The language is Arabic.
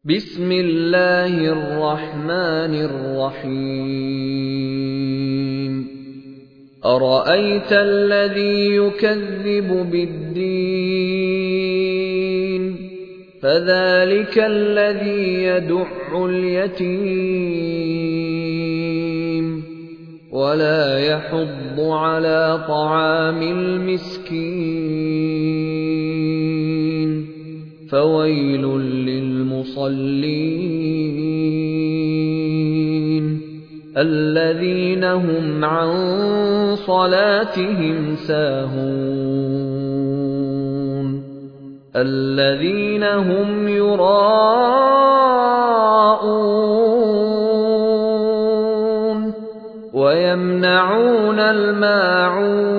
بسم الله الرحمن الرحيم أرأيت الذي يكذب بالدين فذلك الذي يدع اليتيم ولا يحض على طعام المسكين فويل للمصلين الذين هم عن صلاتهم ساهون الذين هم يراءون ويمنعون الماعون